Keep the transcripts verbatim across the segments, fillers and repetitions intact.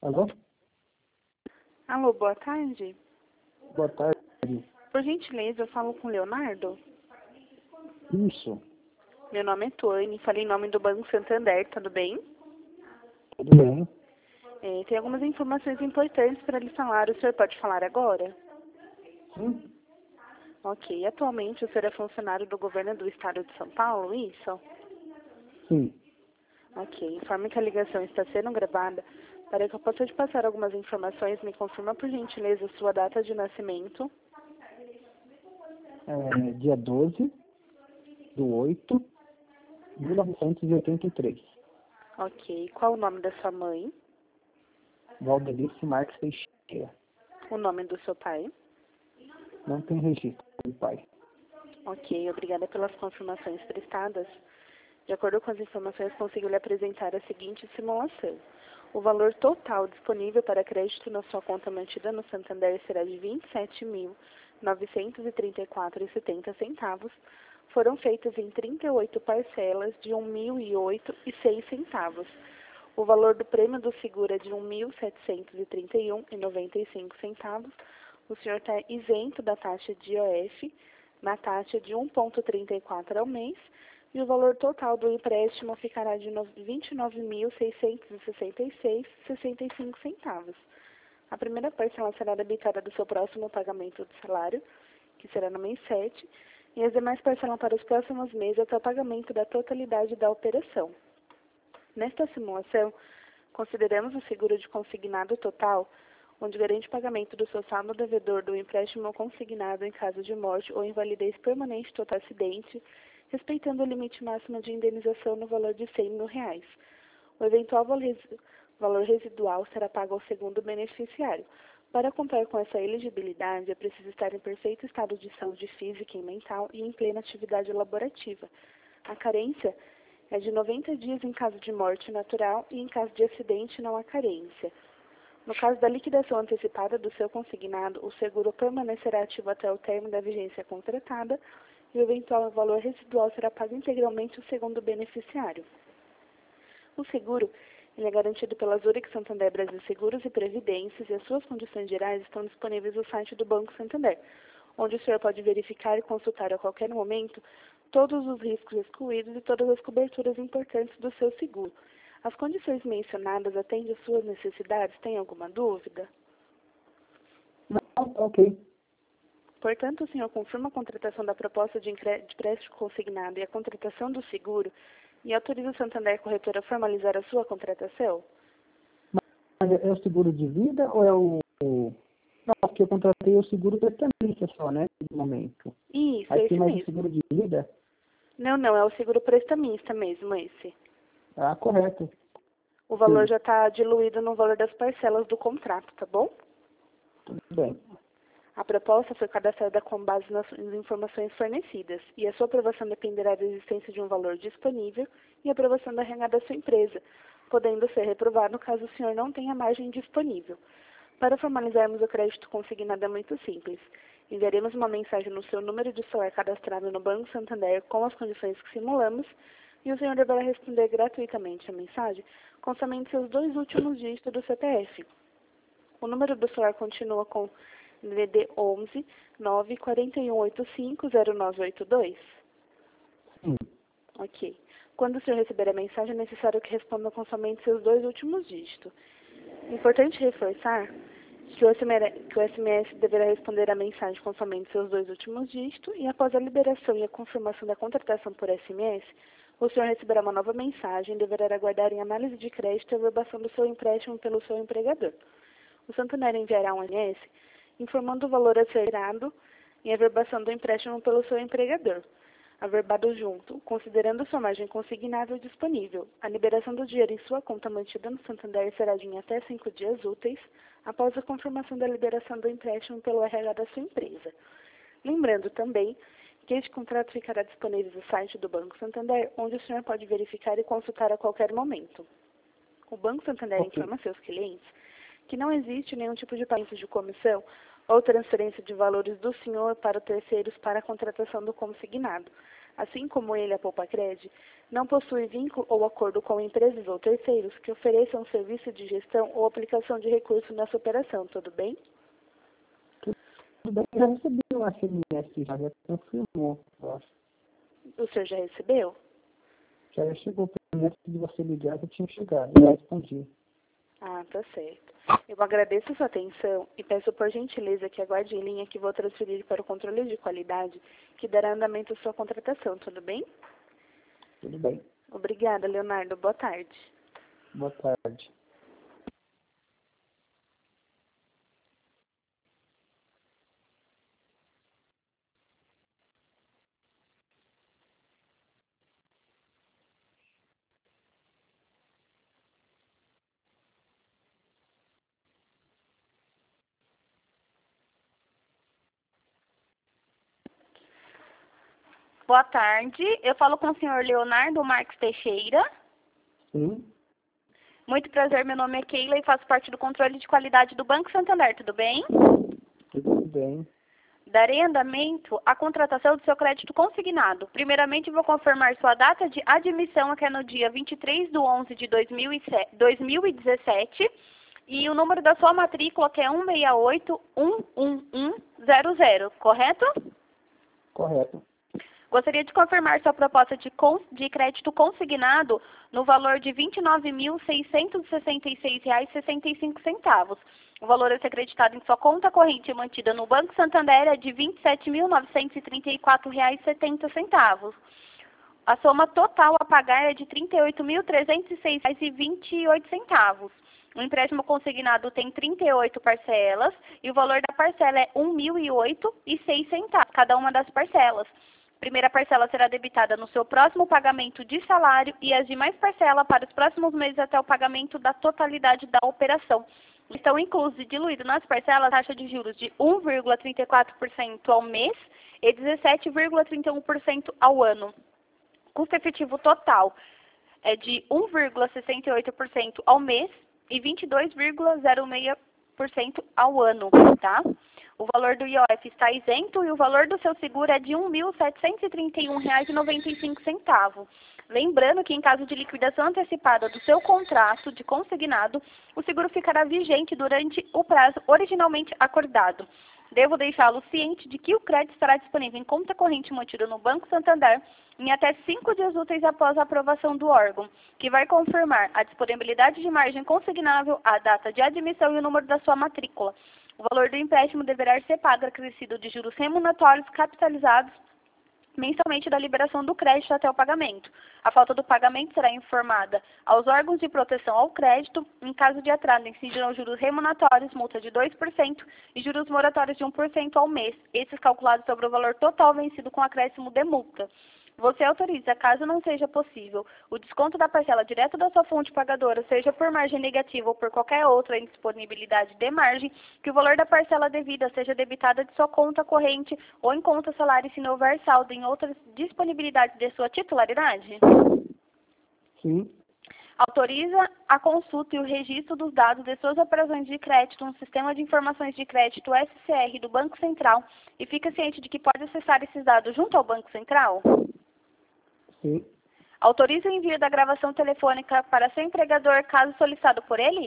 Alô? Alô, boa tarde. Boa tarde. Por gentileza, eu falo com o Leonardo. Isso. Meu nome é Tuane, falei em nome do Banco Santander, tudo bem? Tudo bem? É, tem algumas informações importantes para lhe falar. O senhor pode falar agora? Sim. Ok. Atualmente, o senhor é funcionário do governo do estado de São Paulo, isso? Sim. Ok. Informe que a ligação está sendo gravada. Para que eu possa te passar algumas informações, me confirma, por gentileza, sua data de nascimento. É, dia doze do oito de mil novecentos e oitenta e três. Ok. Qual o nome da sua mãe? Valdelice Marques Teixeira. O nome do seu pai? Não tem registro do pai. Ok. Obrigada pelas confirmações prestadas. De acordo com as informações, consigo lhe apresentar a seguinte simulação. O valor total disponível para crédito na sua conta mantida no Santander será de vinte e sete mil, novecentos e trinta e quatro reais e setenta centavos. Foram feitas em trinta e oito parcelas de um mil e oito reais e seis centavos. O valor do prêmio do seguro é de um mil setecentos e trinta e um reais e noventa e cinco centavos. O senhor está isento da taxa de I O F, na taxa de um vírgula trinta e quatro ao mês, e o valor total do empréstimo ficará de vinte e nove mil, seiscentos e sessenta e seis reais e sessenta e cinco centavos. A primeira parcela será debitada do seu próximo pagamento do salário, que será no mês sete, e as demais parcelas para os próximos meses até o pagamento da totalidade da operação. Nesta simulação, consideramos o seguro de consignado total, onde garante o pagamento do seu saldo devedor do empréstimo consignado em caso de morte ou invalidez permanente total acidente, respeitando o limite máximo de indenização no valor de cem mil reais. O eventual valor residual será pago ao segundo beneficiário. Para contar com essa elegibilidade, é preciso estar em perfeito estado de saúde física e mental e em plena atividade laborativa. A carência é de noventa dias em caso de morte natural e em caso de acidente não há carência. No caso da liquidação antecipada do seu consignado, o seguro permanecerá ativo até o término da vigência contratada e o eventual valor residual será pago integralmente ao segundo beneficiário. O seguro ele é garantido pela Zurich Santander Brasil Seguros e Previdências e as suas condições gerais estão disponíveis no site do Banco Santander, onde o senhor pode verificar e consultar a qualquer momento todos os riscos excluídos e todas as coberturas importantes do seu seguro. As condições mencionadas atendem às suas necessidades? Tem alguma dúvida? Não, ok. Portanto, o senhor confirma a contratação da proposta de empréstimo consignado e a contratação do seguro e autoriza o Santander Corretora a formalizar a sua contratação? Mas é o seguro de vida ou é o... o- Não, porque eu contratei o seguro prestamista só, né? No momento. Isso, Aí é tem esse mais o mesmo. seguro de vida? Não, não, é o seguro prestamista mesmo, esse. Ah, correto. O valor Sim, já está diluído no valor das parcelas do contrato, tá bom? tudo bem. A proposta foi cadastrada com base nas informações fornecidas e a sua aprovação dependerá da existência de um valor disponível e aprovação da renda da sua empresa, podendo ser reprovado caso o senhor não tenha margem disponível. Para formalizarmos o crédito consignado é muito simples. Enviaremos uma mensagem no seu número de celular cadastrado no Banco Santander com as condições que simulamos e o senhor deverá responder gratuitamente a mensagem com somente seus dois últimos dígitos do C P F. O número do celular continua com D D D onze, nove quatro um oito cinco, zero nove oito dois. Sim. Ok. Quando o senhor receber a mensagem, é necessário que responda com somente seus dois últimos dígitos. Importante reforçar que o S M S, que o S M S deverá responder a mensagem com somente seus dois últimos dígitos e após a liberação e a confirmação da contratação por S M S, o senhor receberá uma nova mensagem e deverá aguardar em análise de crédito a averbação do seu empréstimo pelo seu empregador. O Santander enviará um S M S informando o valor a ser gerado em averbação do empréstimo pelo seu empregador, averbado junto, considerando sua margem consignável disponível. A liberação do dinheiro em sua conta mantida no Santander será de em até cinco dias úteis após a confirmação da liberação do empréstimo pelo R H da sua empresa. Lembrando também que este contrato ficará disponível no site do Banco Santander, onde o senhor pode verificar e consultar a qualquer momento. O Banco Santander Ok. informa a seus clientes que não existe nenhum tipo de pagamento de comissão ou transferência de valores do senhor para terceiros para a contratação do consignado. assim como ele, a Poupacred, não possui vínculo ou acordo com empresas ou terceiros que ofereçam serviço de gestão ou aplicação de recursos nessa operação, tudo bem? Tudo bem, já recebi um S M S, já, já confirmou, eu acho. O senhor já recebeu? Já chegou o S M S de você ligar, já tinha chegado, já respondi. Ah, tá certo. Eu agradeço a sua atenção e peço por gentileza que aguarde em linha que vou transferir para o controle de qualidade que dará andamento à sua contratação, tudo bem? Tudo bem. Obrigada, Leonardo. Boa tarde. Boa tarde. Boa tarde, eu falo com o senhor Leonardo Marques Teixeira. Sim, Muito prazer, meu nome é Keila e faço parte do controle de qualidade do Banco Santander, tudo bem? tudo bem. Darei andamento à contratação do seu crédito consignado. Primeiramente, vou confirmar sua data de admissão, que é no dia vinte e três de onze de dois mil e dezessete, e o número da sua matrícula, que é um seis oito um um um zero zero, correto? Correto. Gostaria de confirmar sua proposta de, cons de crédito consignado no valor de vinte e nove mil, seiscentos e sessenta e seis reais e sessenta e cinco centavos. O valor a ser acreditado em sua conta corrente mantida no Banco Santander é de vinte e sete mil, novecentos e trinta e quatro reais e setenta centavos. A soma total a pagar é de trinta e oito mil, trezentos e seis reais e vinte e oito centavos. O empréstimo consignado tem trinta e oito parcelas e o valor da parcela é um mil e oito reais e seis centavos, cada uma das parcelas. A primeira parcela será debitada no seu próximo pagamento de salário e as demais parcelas para os próximos meses até o pagamento da totalidade da operação. Estão inclusos e diluídos nas parcelas a taxa de juros de um vírgula trinta e quatro por cento ao mês e dezessete vírgula trinta e um por cento ao ano. Custo efetivo total é de um vírgula sessenta e oito por cento ao mês e vinte e dois vírgula zero seis por cento ao ano, tá? O valor do I O F está isento e o valor do seu seguro é de um mil, setecentos e trinta e um reais e noventa e cinco centavos. Lembrando que em caso de liquidação antecipada do seu contrato de consignado, o seguro ficará vigente durante o prazo originalmente acordado. Devo deixá-lo ciente de que o crédito estará disponível em conta corrente mantida no Banco Santander em até cinco dias úteis após a aprovação do órgão, que vai confirmar a disponibilidade de margem consignável, a data de admissão e o número da sua matrícula. O valor do empréstimo deverá ser pago acrescido de juros remuneratórios capitalizados mensalmente da liberação do crédito até o pagamento. A falta do pagamento será informada aos órgãos de proteção ao crédito. Em caso de atraso, incidirão juros remuneratórios, multa de dois por cento e juros moratórios de um por cento ao mês, esses calculados sobre o valor total vencido com acréscimo de multa. Você autoriza, caso não seja possível, o desconto da parcela direto da sua fonte pagadora, seja por margem negativa ou por qualquer outra indisponibilidade de margem, que o valor da parcela devida seja debitada de sua conta corrente ou em conta salário se não houver saldo em outras disponibilidades de sua titularidade? Sim. Autoriza a consulta e o registro dos dados de suas operações de crédito no Sistema de Informações de Crédito S C R do Banco Central e fica ciente de que pode acessar esses dados junto ao Banco Central? Sim. Autoriza o envio da gravação telefônica para seu empregador, caso solicitado por ele?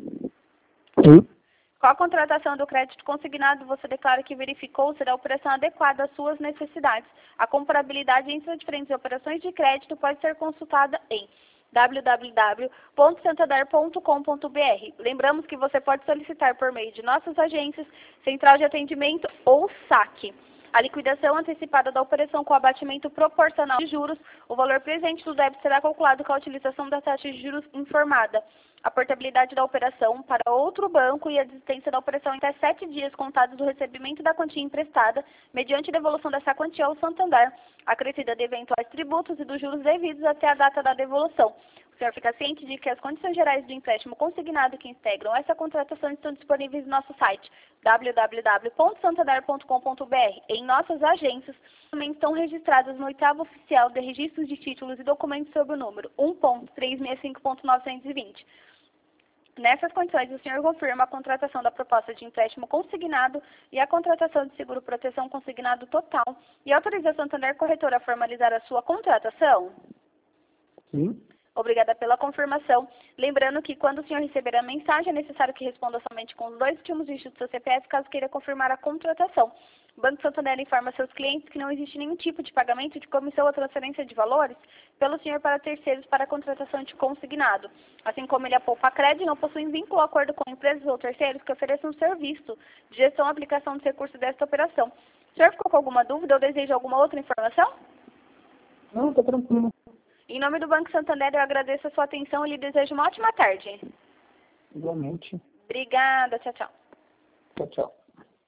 Sim. Com a contratação do crédito consignado, você declara que verificou se a operação adequada às suas necessidades. A comparabilidade entre as diferentes operações de crédito pode ser consultada em w w w ponto santander ponto com ponto b r. Lembramos que você pode solicitar por meio de nossas agências, Central de Atendimento ou saque. A liquidação antecipada da operação com abatimento proporcional de juros, o valor presente do débito será calculado com a utilização da taxa de juros informada. A portabilidade da operação para outro banco e a desistência da operação em até sete dias contados do recebimento da quantia emprestada, mediante devolução dessa quantia ao Santander, acrescida de eventuais tributos e dos juros devidos até a data da devolução. O senhor fica ciente de que as condições gerais do empréstimo consignado que integram essa contratação estão disponíveis no nosso site w w w ponto santander ponto com ponto b r. Em nossas agências também estão registradas no oitavo oficial de registros de títulos e documentos sob o número um ponto trezentos e sessenta e cinco ponto novecentos e vinte. Nessas condições, o senhor confirma a contratação da proposta de empréstimo consignado e a contratação de seguro-proteção consignado total e autoriza a Santander Corretora a formalizar a sua contratação? Sim. Obrigada pela confirmação. Lembrando que quando o senhor receber a mensagem, é necessário que responda somente com os dois últimos dígitos do seu C P F, caso queira confirmar a contratação. O Banco Santander informa a seus clientes que não existe nenhum tipo de pagamento de comissão ou transferência de valores pelo senhor para terceiros para a contratação de consignado. Assim como ele a Poupa-Cred, não possui vínculo ou acordo com empresas ou terceiros que ofereçam serviço de gestão e aplicação dos recursos desta operação. O senhor ficou com alguma dúvida ou deseja alguma outra informação? Não, está tranquilo. Em nome do Banco Santander, eu agradeço a sua atenção e lhe desejo uma ótima tarde. Igualmente. Obrigada. Tchau, tchau. Tchau, tchau.